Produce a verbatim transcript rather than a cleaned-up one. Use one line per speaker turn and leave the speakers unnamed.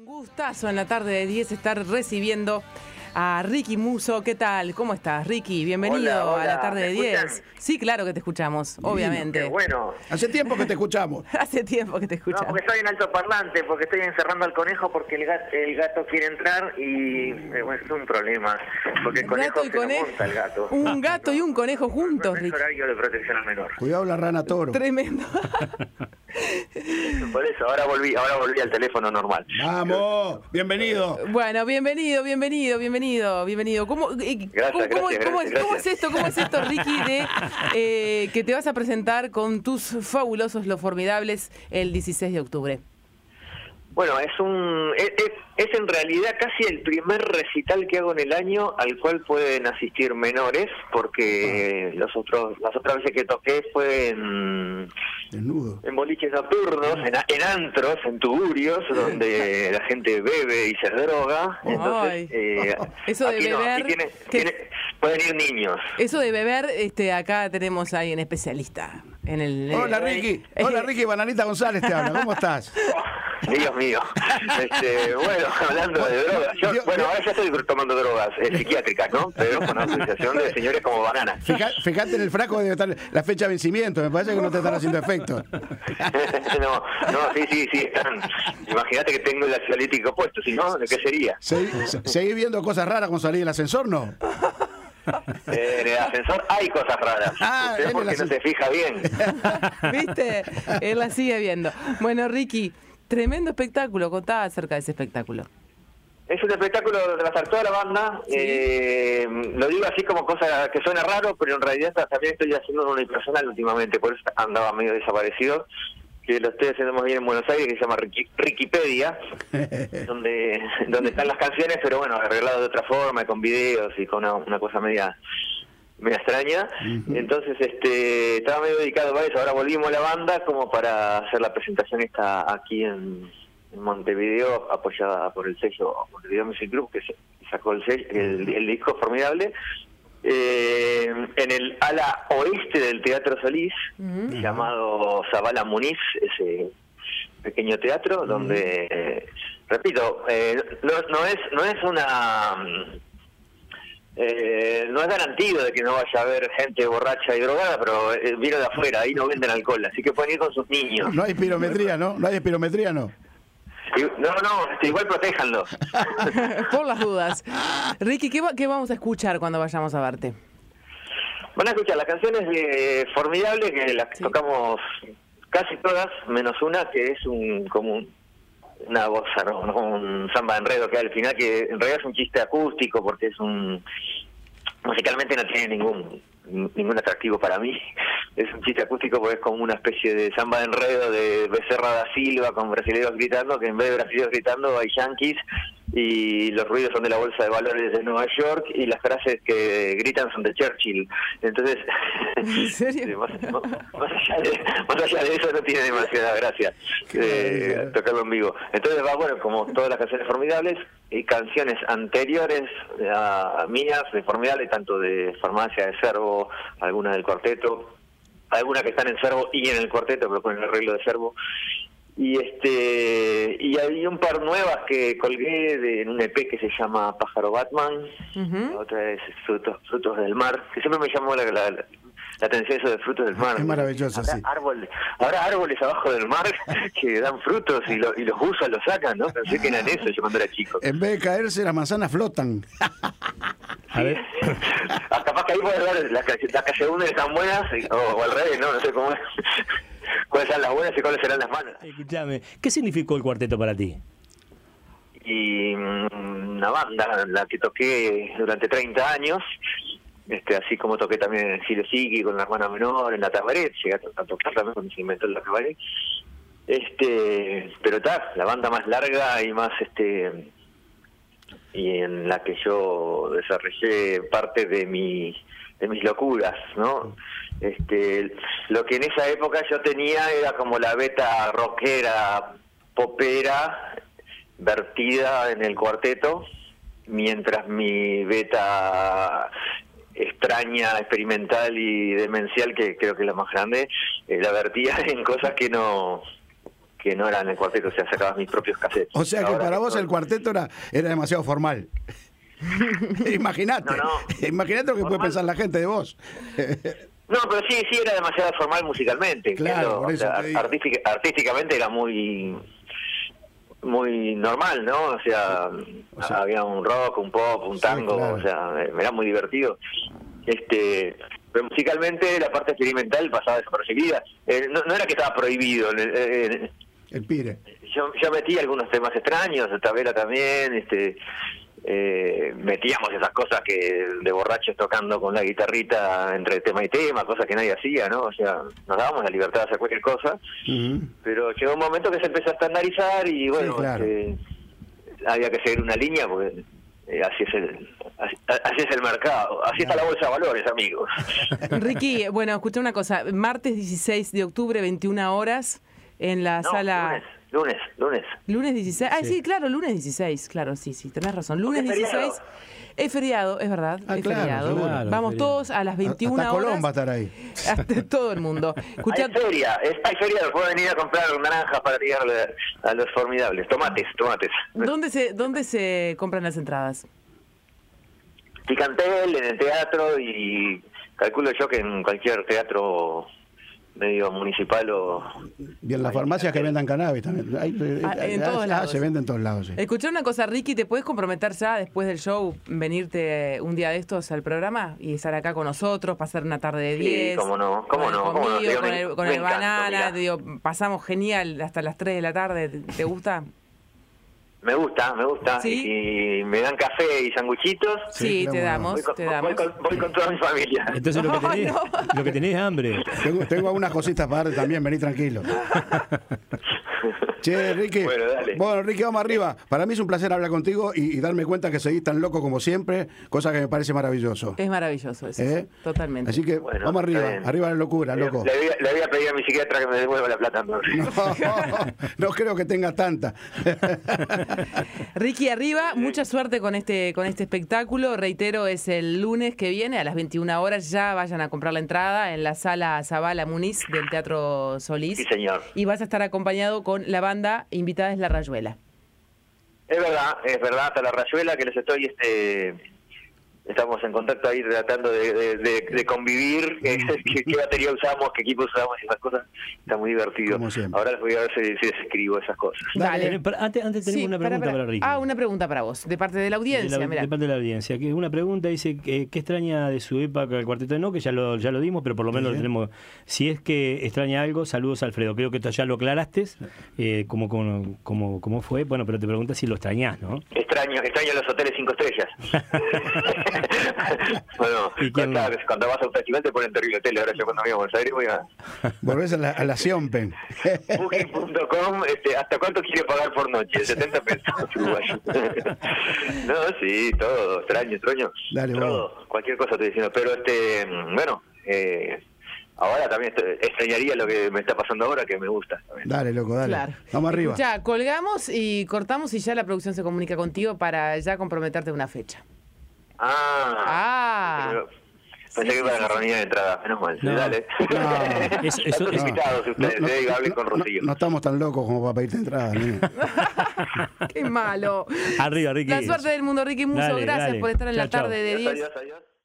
Gustazo en la tarde de diez estar recibiendo a Ricky Musso. ¿Qué tal? ¿Cómo estás, Ricky? Bienvenido
hola, hola.
a la tarde de diez. Sí, claro que te escuchamos, obviamente.
Qué bueno.
Hace tiempo que te escuchamos.
Hace tiempo que te escuchamos.
No, porque estoy en altoparlante, porque estoy encerrando al conejo porque el gato, el gato quiere entrar y eh, bueno, es un problema. Porque el conejo
Gato y
se lo
conejo.
monta el gato.
Un gato y un conejo juntos,
No es
Ricky.
horario de protección al menor.
Cuidado la rana toro.
Tremendo.
Por eso, ahora volví, ahora volví al teléfono normal.
Vamos, bienvenido.
Bueno, bienvenido, bienvenido, bienvenido, bienvenido. ¿Cómo, eh,
Gracias,
cómo, cómo-
gracias,
cómo-
gracias,
cómo es esto? ¿Cómo es esto, Ricky, de eh, que te vas a presentar con tus fabulosos, los formidables, el dieciséis de octubre?
Bueno, es un es, es, es en realidad casi el primer recital que hago en el año al cual pueden asistir menores, porque los otros las otras veces que toqué fue en
Desnudo.
en boliches nocturnos, en, en antros, en tuburios, donde la gente bebe y se droga. Entonces,
Ay.
eh,
Eso de
aquí no,
beber,
aquí tiene-
¿qué?
tiene- pueden ir niños.
Eso de beber, este, acá tenemos ahí un especialista. En el,
Hola,
eh,
Ricky.
eh,
Hola, Ricky. Bananita González te habla. ¿Cómo estás?
Dios mío. Este, bueno, hablando de drogas. Yo,
Dios-
bueno, ahora ya estoy tomando drogas eh, psiquiátricas, ¿no? Pero con una asociación de señores como Banana.
Fija- Fíjate en el frasco debe estar la fecha de vencimiento. Me parece que no te están haciendo efecto.
no, no, sí, sí, sí, están. Imagínate que tengo el ansiolítico puesto, si no, ¿de qué sería?
Segui- se- ¿Seguís viendo cosas raras con salir del ascensor, no?
Eh, en el ascensor hay cosas raras.
Ah,
Usted
en el
porque no
ascensor.
se fija bien.
¿Viste? Él la sigue viendo. Bueno, Ricky, tremendo espectáculo. Contá acerca de ese espectáculo.
Es un espectáculo de la toda la banda.
Sí.
Eh, lo digo así como cosa que suena raro, pero en realidad también estoy haciendo uno unipersonal últimamente, por eso andaba medio desaparecido. Que lo estoy haciendo más bien en Buenos Aires, que se llama Ricky, Rikipedia, donde donde están las canciones, pero bueno, arreglado de otra forma, con videos y con una, una cosa media media extraña. Entonces este estaba medio dedicado a eso. Ahora volvimos a la banda como para hacer la presentación esta aquí en, en Montevideo, apoyada por el sello Montevideo Music Group, que se- sacó el, sello, el, el disco formidable. Eh, en el ala oeste del Teatro Solís,
Ujú.
llamado Zabala Muniz, ese pequeño teatro donde, eh, repito, eh, no, no es no es una eh, no es garantía de que no vaya a haber gente borracha y drogada, pero eh, vino de afuera, ahí no venden alcohol, así que pueden ir con sus niños.
No hay espirometría, ¿no? No hay espirometría, ¿no?
Y- no, no, este, igual protéjanlo.
Por las dudas. Ricky, ¿qué, va- qué vamos a escuchar cuando vayamos a verte?
Van a escuchar las canciones de Formidable, que las
Sí.
tocamos casi todas, menos una que es un como un- una bossa, ¿no? No, un samba de enredo que hay al final, que en realidad es un chiste acústico porque es un... musicalmente no tiene ningún ningún atractivo para mí. Es un chiste acústico porque es como una especie de samba de enredo de Becerra da Silva con brasileños gritando, que en vez de brasileños gritando hay yanquis y los ruidos son de la bolsa de valores de Nueva York y las frases que gritan son de Churchill. Entonces,
¿En serio?
más, más- más allá de, más allá de eso no tiene demasiada gracia
Qué
eh,
maravilla.
tocarlo en vivo. Entonces va, bueno, como todas las canciones formidables y canciones anteriores a mías de Formidable, tanto de Farmacia, de Servo, algunas del cuarteto, algunas que están en Servo y en el cuarteto, pero con el arreglo de Servo. Y este y hay un par nuevas que colgué de, en un E P que se llama Pájaro Batman.
Ujú.
La otra es Frutos, Frutos del Mar, que siempre me llamó la, la, la atención eso de Frutos del Mar.
Es maravilloso,
Habrá
sí.
árboles, habrá árboles abajo del mar que dan frutos y, lo, y los buzos los sacan, ¿no? Pensé que eran eso yo cuando era chico.
En vez de caerse, las manzanas flotan.
A ver,
Ah, capaz que ahí puedes ver las que las que según están buenas y- o, o al revés, no, no sé cómo es. Cuáles serán las buenas y cuáles serán las malas.
escúchame, ¿qué significó el cuarteto para ti?
Y mm, una banda en la que toqué durante treinta años, este así como toqué también en Silo Siki con la hermana menor, en la Tabaret, llegué a, to- a tocar también cuando se inventó la Tabaret. Este, pero está, la banda más larga y más este y en la que yo desarrollé parte de mi de mis locuras, ¿no? Este, lo que en esa época yo tenía era como la beta rockera, popera, vertida en el cuarteto, mientras mi beta extraña, experimental y demencial, que creo que es la más grande, eh, la vertía en cosas que no que no eran el cuarteto, o sea, sacabas mis propios cassettes.
O sea que
Ahora
para vos
todo-
el cuarteto era, era demasiado formal. Imagínate,
No, no.
imagínate lo que puede
Formal.
pensar la gente de vos.
No, pero sí, sí era demasiado formal musicalmente.
Claro,
Eso,
por
o
eso
sea,
te digo.
artística- artísticamente era muy muy normal, ¿no? O sea,
O sea,
había un rock, un pop, un
sí,
tango,
claro.
o sea, era muy divertido. Este, pero musicalmente la parte experimental pasaba desapercibida. Eh, no, no era que estaba prohibido. eh, eh,
El pire.
yo, yo metí algunos temas extraños, Tabela también, este, eh, metíamos esas cosas que de borrachos tocando con la guitarrita entre tema y tema, cosas que nadie hacía, ¿no? O sea, nos dábamos la libertad de hacer cualquier cosa,
Ujú.
pero llegó un momento que se empezó a estandarizar y bueno,
Sí, claro.
este, había que seguir una línea porque eh, así es el así, así es el mercado, así está la bolsa de valores, amigos.
Ricky, bueno, escuché una cosa. Martes dieciséis de octubre, veintiuna horas, en la
No,
sala...
lunes, lunes, lunes.
Lunes dieciséis. Ah,
Sí.
sí, claro, lunes dieciséis. Claro, sí, sí, tenés razón. Lunes
Porque es feriado.
dieciséis. Es feriado, es verdad.
Ah,
es
claro,
feriado.
seguro.
Claro,
Vamos
feriado.
todos a las veintiuna
Hasta Colón
horas.
va a estar ahí.
Hasta todo el mundo. Escuchá,
Hay feria, es, hay feria, pueden venir a comprar naranjas para tirarle a los formidables. Tomates, tomates.
¿dónde se, ¿dónde se compran las entradas?
Picantel, en el teatro y calculo yo que en cualquier teatro medio municipal o...
Y en las farmacias que vendan cannabis también. Hay-
Ah, en
ah,
todos
ah,
lados.
se vende en todos lados, sí.
Escuchá una cosa, Ricky, ¿te puedes comprometer ya después del show, venirte un día de estos al programa y estar acá con nosotros, pasar una tarde de
Sí,
diez?
cómo no, cómo
con el
no, cómo no,
conmigo,
digo,
con
me-
el, con
me
el
encanta,
banana,
mirá.
digo, pasamos genial hasta las tres de la tarde, ¿te, te gusta?
Me gusta, me gusta.
¿Sí?
Y me dan café y sanguchitos.
Sí,
Sí,
te
claro.
damos,
Voy con,
te
voy
damos.
con- voy con toda mi familia.
Entonces lo que
No,
tenés,
no.
lo que tenés es hambre.
Tengo, tengo algunas cositas para darte también, vení tranquilo. Che, Ricky.
Bueno, dale.
Bueno, Ricky, vamos arriba. Para mí es un placer hablar contigo y, y darme cuenta que seguís tan loco como siempre, cosa que me parece maravilloso.
Es maravilloso eso,
¿Eh?
totalmente.
Así que
Bueno,
vamos
está
arriba,
bien.
arriba la locura,
Le,
loco.
le voy a, le voy a pedir a mi psiquiatra que me devuelva la plata. ¿no?
No, no creo que tenga tanta.
Ricky, arriba, mucha suerte con este con este espectáculo. Reitero, es el lunes que viene a las veintiuna horas. Ya vayan a comprar la entrada en la sala Zabala Muniz del Teatro Solís.
Sí, señor.
Y vas a estar acompañado con la banda invitada es La Rayuela.
Es verdad, es verdad, hasta la rayuela que les estoy, este, estamos en contacto ahí tratando de, de, de, de convivir, qué, qué, qué batería usamos, qué equipo usamos y esas cosas, está muy divertido.
Como siempre.
Ahora les voy a ver si, si les escribo esas cosas.
Dale.
Tenés- para- Antes, antes tenemos
Sí,
una
pará,
pregunta
pará.
para Ricky.
Ah, una pregunta para vos, de parte de la
de,
audiencia.
la,
mirá.
de parte de la audiencia. Que una pregunta dice que, ¿qué extraña de su época el cuarteto de No? Que ya lo, ya lo dimos, pero por lo menos lo tenemos. Si es que extraña algo, saludos Alfredo. Creo que esto ya lo aclaraste, eh, como, como, como, como fue. Bueno, pero te preguntas si lo extrañás, ¿no?
Extraño, extraño los hoteles cinco estrellas. Bueno,
¿Y quién
cuando,
no?
cuando vas a un festival te ponen terrible hotel. Ahora yo cuando voy a Buenos Aires voy a
Volvés a la, a la Siompen.
booking punto com. Este, ¿hasta cuánto quiere pagar por noche? setenta pesos uruguayos. No, sí, todo. Extraño, extraño.
Dale,
todo. Cualquier cosa estoy diciendo. Pero, este, bueno, eh, ahora también estoy- extrañaría lo que me está pasando ahora, que me gusta. también.
Dale, loco, dale.
Claro.
Vamos arriba.
Ya, colgamos y cortamos y ya la producción se comunica contigo para ya comprometerte una fecha.
Ah.
Ah.
Pero- Pensé
Sí,
que iban
sí,
a
sí,
reunir de entrada. Menos mal.
No.
Dale.
No.
Eso- eso-
Están
eso-
invitados ustedes. eh, y hablen con
no-
Rocío.
no estamos tan locos como para pedirte entrada. nene.
Qué malo.
Arriba, Ricky.
La suerte del mundo, Ricky Muso.
Dale,
Gracias
dale.
por estar en la
Chao, chao.
tarde de
Adiós,
diez.
adiós, adiós.